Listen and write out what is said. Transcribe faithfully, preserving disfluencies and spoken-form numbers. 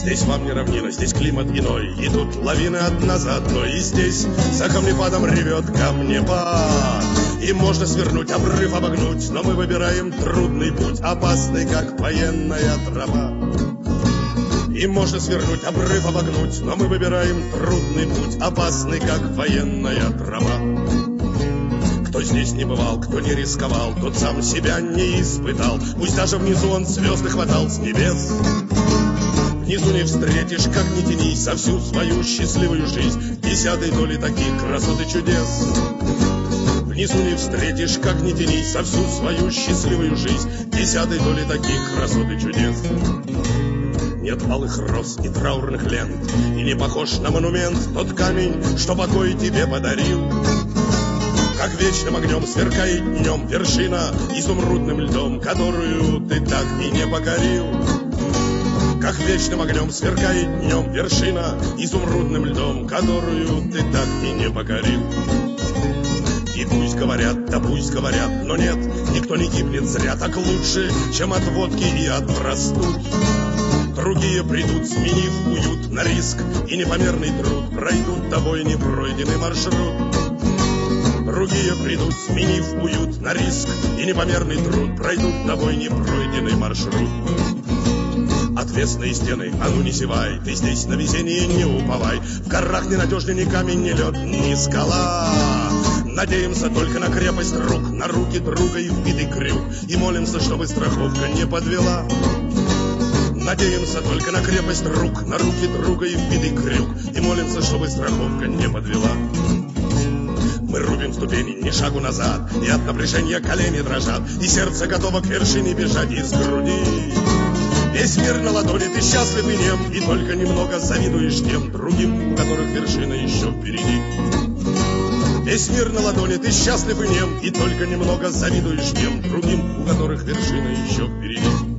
Здесь вам не равнина, здесь климат иной, и тут лавины одна за одной. И здесь за камнепадом ревет камнепад, и можно свернуть, обрыв обогнуть, но мы выбираем трудный путь, опасный, как военная тропа. И можно свернуть, обрыв обогнуть, но мы выбираем трудный путь, опасный, как военная тропа. Кто здесь не бывал, кто не рисковал, тот сам себя не испытал. Пусть даже внизу он звезды хватал с небес. Внизу не встретишь, как ни тянись, за всю свою счастливую жизнь десятой доли таких красот и чудес. Внизу не встретишь, как ни тянись, за всю свою счастливую жизнь десятой доли таких красот и чудес. Нет алых роз и траурных лент, и не похож на монумент тот камень, что покой тебе подарил. Как вечным огнем сверкает днем вершина изумрудным льдом, которую ты так и не покорил. Как вечным огнем сверкает днем вершина изумрудным льдом, которую ты так и не покорил. И пусть говорят, да пусть говорят, но нет, никто не гибнет зря. Так лучше, чем от водки и от простуд. Другие придут, сменив уют на риск и непомерный труд, пройдут тобой непройденный маршрут. Другие придут, сменив уют на риск и непомерный труд, пройдут тобой непройденный маршрут. Отвесные стены, а ну не зевай, ты здесь на везение не уповай. В горах ненадежный ни камень, ни лед, ни скала. Надеемся только на крепость рук, на руки друга и вбитый крюк, и молимся, чтобы страховка не подвела. Надеемся только на крепость рук, на руки друга и вбитый крюк, и молимся, чтобы страховка не подвела. Мы рубим ступени, ни шагу назад, и от напряжения колени дрожат, и сердце готово к вершине бежать из груди. Весь мир на ладони, ты счастлив и нем, и только немного завидуешь тем другим, у которых вершина еще впереди. Весь мир на ладони, ты счастлив и нем, и только немного завидуешь тем другим, у которых вершина еще впереди.